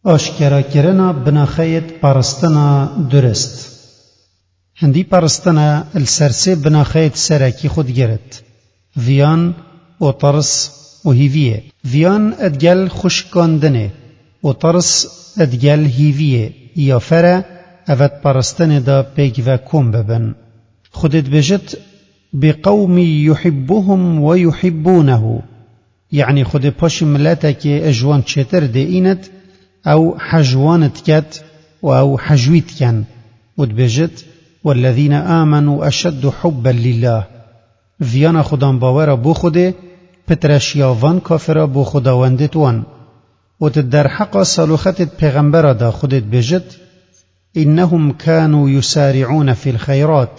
آشکرا کرنا بناخیت پرستنا درست. هندی پرستنا السرسه بناخیت سرکی خود گرد. ویان و ترس و هیویه. ویان ادگل خوشکاندنه و ترس ادگل هیویه یا فره اوت پرستن دا پیگ و کم ببن. خودت بجت بقوم يحبهم ويحبونه، يعني خود پاش ملتك اجوان چتر دينت او حجوانت كت او حجويت كان ودبجت والذين آمنوا أشد حبا لله. فيانا خدان باورا بو خوده پترشياوان كافرا بو خداوندت وان وتدر حقا صالوختت پیغمبرا دا خودت بجت إنهم كانوا يسارعون في الخيرات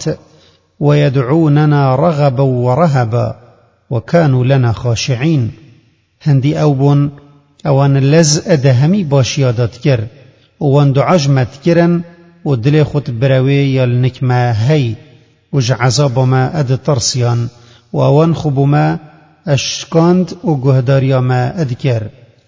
ويدعوننا رغبا ورهبا وكانوا لنا خاشعين. هندي أوبون اوان لز ادهمي باشيادات كر وان دعجمت كرن ودلي خط براوي يالنكما هي وجعزاب ما اد ترسيان وان خبو ما اشكاند وجهداريا ما ادكر.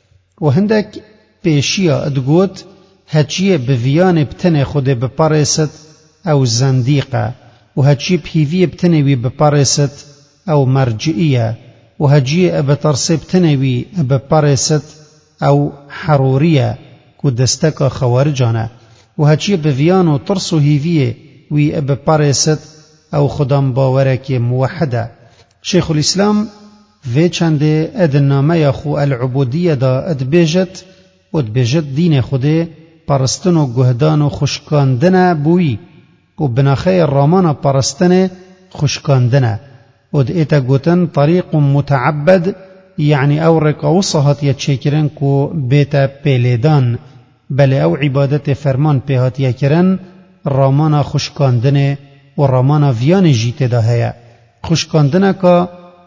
وهندك بيشيا ادقوت هاتشيه بفيان بتنه خود ببارست او زنديقة، وهاتشيه بهيفيه بتنوي ببارست او مرجئية، وهاتشيه بترسي بتنوي ببارست او حرورية كودستك خوارجانا، وهاتشيه بفيان وترسو هيفيه وي ببارست او خدام باورك موحدة. شيخ الإسلام في چنده ادنامه يخو العبودية دا ادبيجت ودبيجت دين خوده پرستن و گهدان و خوشکاندن بوی و بناخی رامان پرستن خوشکاندن ود ایتا گوتن طریق متعبد يعني او رقاوصهات يتشكرن كو بيتا بيليدان بل او عبادت فرمان بيهات يكرن رامان خوشکاندن و رامان ویان جیت دا هيا. خوشکاندن کا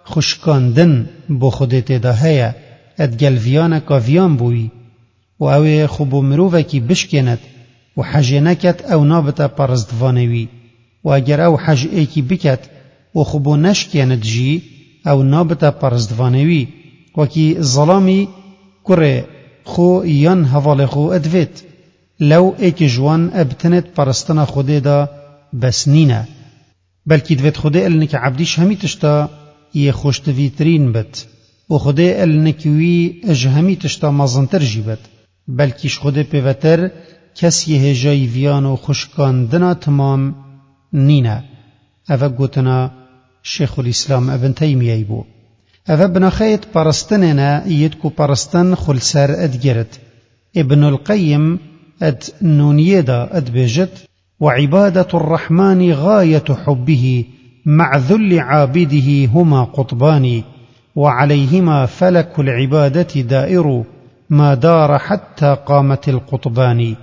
خوشکاندن بو خودت دا هيا ادگل ویان کا ویان بوی و اوه خوبو مروفکی بشکند و حج نکت او نابتا پرستوانوی و اگر او حج ایکی بکت و خوبو نشکند جی او نابتا پرستوانوی وکی ظلامی کره خو یان حوال خو ادویت لو ایک جوان ابتنت پرستنا خوده دا بس نینه بلکی دویت خوده النک عبدیش همی تشتا یه خوشتویترین بد و خوده النکوی اجهمی تشتا مازنتر جیبت بلکیش خود پیوتر کسی هجای ویان و خوشکاندنا تمام نینه. اوه گوتنا شیخ الاسلام ابن تیمیه بو. اوه بناخیت پرستننا اید کو پرستن خلسر ادگرد. ابن القیم اد نونیه دا اد بجت وعبادة الرحمن غاية حبه مع ذل عابده هما قطبان وعليهما فلك العبادة دائر ما دار حتى قامت القطبان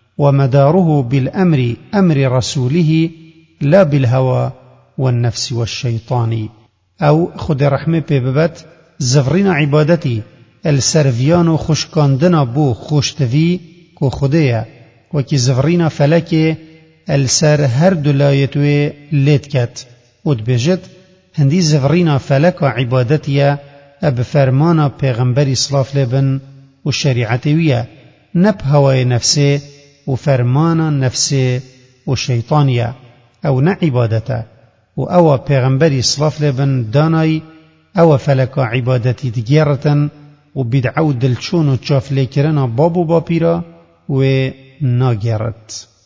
ومداره بالأمر أمر رسوله لا بالهوى والنفس والشيطان. أو خد رحمه بببت زفرين عبادتي السرفيان خشكاندنا بو خوشتفي كو خديا وكي زفرين فلك السر هر دلايتوي ليتكت ودبجت هندي زفرين فلك عبادتي أب فرمانا پیغمبر صلاف لبن والشريعتوية نب هواي نفسه وفرمانا نفسه وشيطانية او نعبادته او پیغمبر صلاف لبن داناي او فلك عبادتي دگيرتن وبدعو دلچون و چاف لكرنا بابو باپيرا و ناگرت.